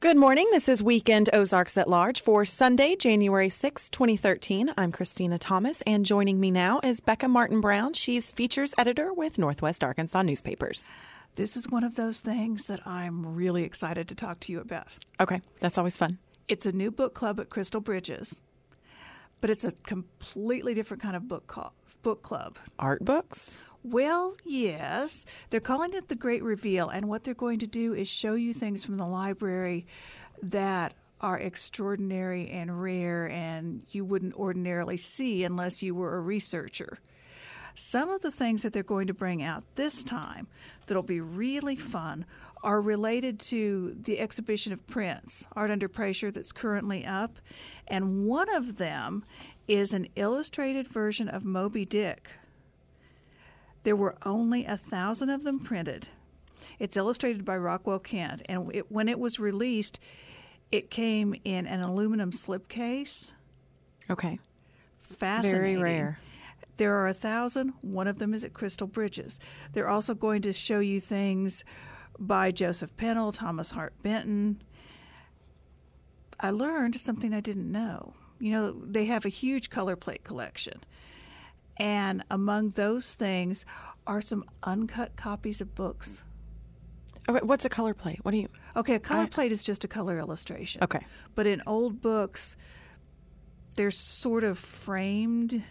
Good morning. This is Weekend Ozarks at Large for Sunday, January 6, 2013. I'm Christina Thomas, and joining me now is Becca Martin-Brown. She's features editor with Northwest Arkansas Newspapers. This is one of those things that I'm really excited to talk to you about. Okay, that's always fun. It's a new book club at Crystal Bridges, but it's a completely different kind of book club. Art books? Well, yes. They're calling it The Great Reveal, and what they're going to do is show you things from the library that are extraordinary and rare and you wouldn't ordinarily see unless you were a researcher. Some of the things that they're going to bring out this time that'll be really fun are related to the exhibition of prints, Art Under Pressure, that's currently up, and one of them is an illustrated version of Moby Dick. There were only 1,000 of them printed. It's illustrated by Rockwell Kent, and when it was released, it came in an aluminum slipcase. Okay. Fascinating. Very rare. There are 1,000. One of them is at Crystal Bridges. They're also going to show you things by Joseph Pennell, Thomas Hart Benton. I learned something I didn't know. You know, they have a huge color plate collection. And among those things are some uncut copies of books. Oh, what's a color plate? What do you... Okay, a color plate is just a color illustration. Okay. But in old books, they're sort of framed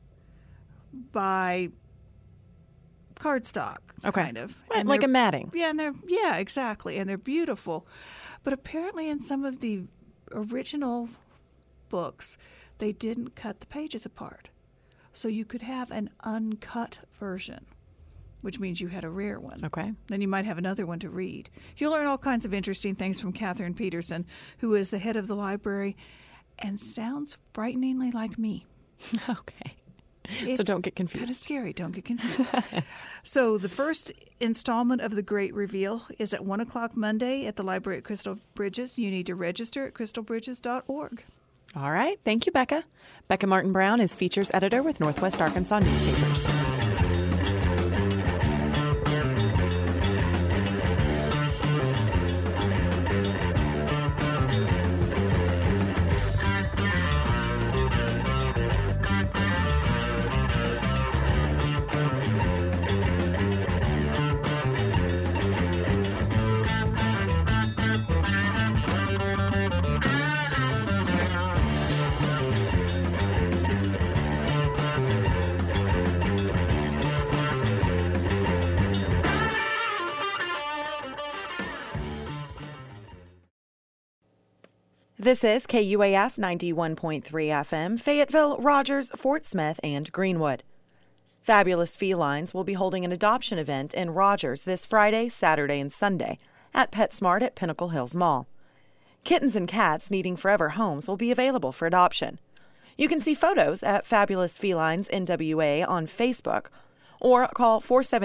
by cardstock, kind of. Right, like a matting. Yeah, exactly. And they're beautiful. But apparently in some of the original books, they didn't cut the pages apart. So you could have an uncut version, which means you had a rare one. Okay. Then you might have another one to read. You'll learn all kinds of interesting things from Catherine Peterson, who is the head of the library and sounds frighteningly like me. Okay. So don't get confused. Kind of scary. Don't get confused. So the first installment of The Great Reveal is at 1 o'clock Monday at the library at Crystal Bridges. You need to register at crystalbridges.org. All right. Thank you, Becca. Becca Martin-Brown is features editor with Northwest Arkansas Newspapers. This is KUAF 91.3 FM, Fayetteville, Rogers, Fort Smith, and Greenwood. Fabulous Felines will be holding an adoption event in Rogers this Friday, Saturday, and Sunday at PetSmart at Pinnacle Hills Mall. Kittens and cats needing forever homes will be available for adoption. You can see photos at Fabulous Felines NWA on Facebook or call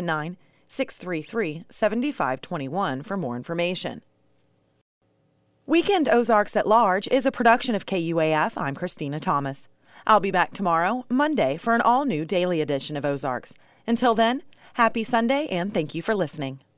479-633-7521 for more information. Weekend Ozarks at Large is a production of KUAF. I'm Christina Thomas. I'll be back tomorrow, Monday, for an all-new daily edition of Ozarks. Until then, happy Sunday and thank you for listening.